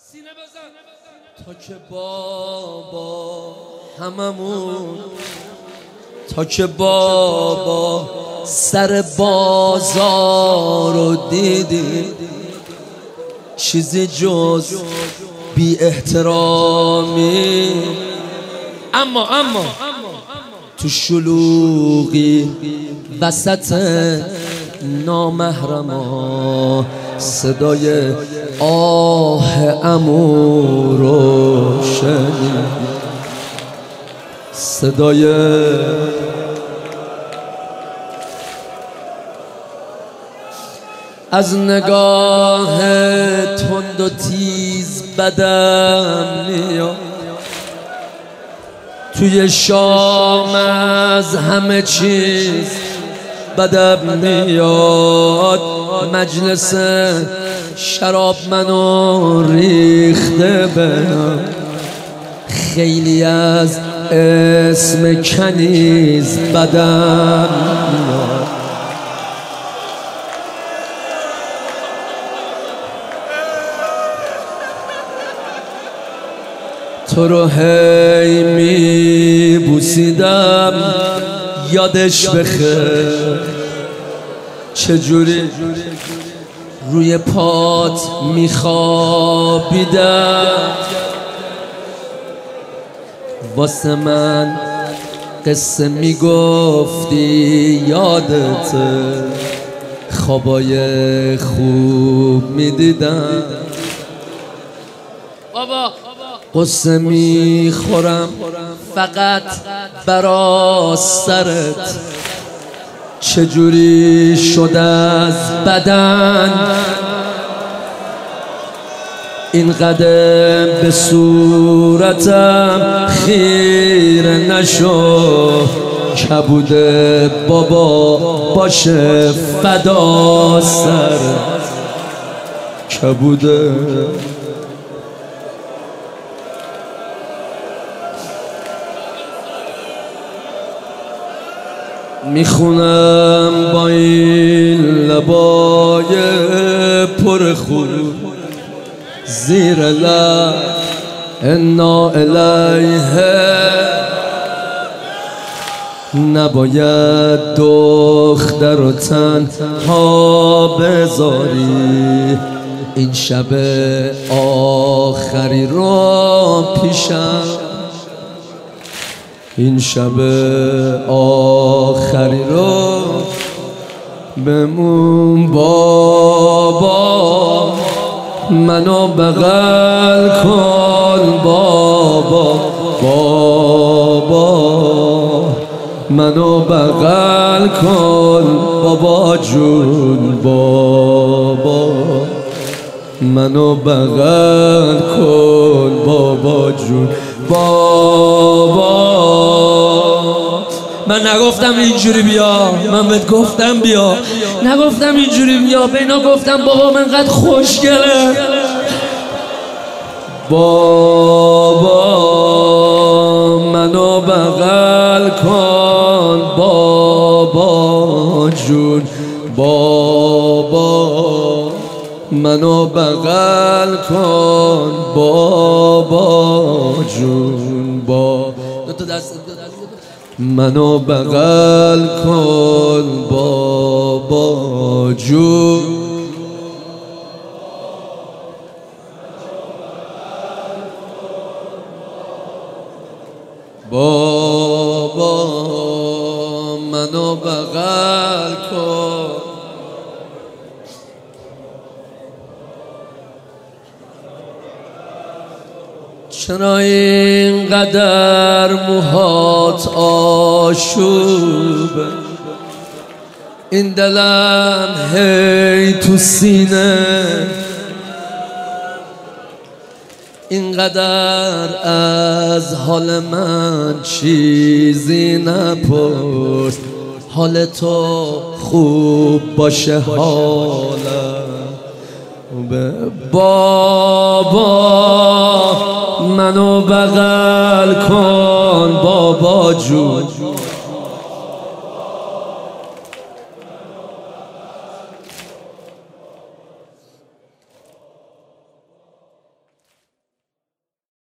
تا که بابا هممون، تا که بابا سر بازار رو دیدی، چیزی جز بی احترامی. اما تو شلوغی وسط نامحرما صدای آه عمو رو شنید، صدای از نگاه تند و تیز بدم میاد، توی شام از همه چیز بدم میاد. مجلس شراب منو ریخته بهم، خیلی از اسم کنیز بدم میاد. تو رو هی میبوسیدم یادش بخیر، چجوری روی پات میخوابیدم. واسه من قصه میگفتی یادته، خوابای خوب میدیدم. قصه میخورم فقط برا سرت، چجوری شد از بدن این قدم به صورتم خیره نشو، کبود بابا باشه فدا سر کبوده. میخونم با این لبای پر خون زیر لب انا الیه، نباید دختر و تنها بذاری، این شب آخری رو پیشم، این شب آخری رو بمون بابا، منو بغل کن بابا، بابا منو بغل کن بابا جون، بابا منو بغل کن بابا جون، بابا. من نگفتم اینجوری بیا، من بهت گفتم بیا، نگفتم اینجوری بیا، به اینا گفتم بابا من قد خوشگله. بابا منو بغل کن بابا جون، بابا منو بغل کن بابا جون، منو بغل کن بابا جون. بابا منو بغل کن. چرا اینقدر موهات آشوبه، این دلم هی تو سینه، اینقدر از حال من چیزی نپرس، حال تو خوب باشه حالم. بابا منو بغل کن بابا جون،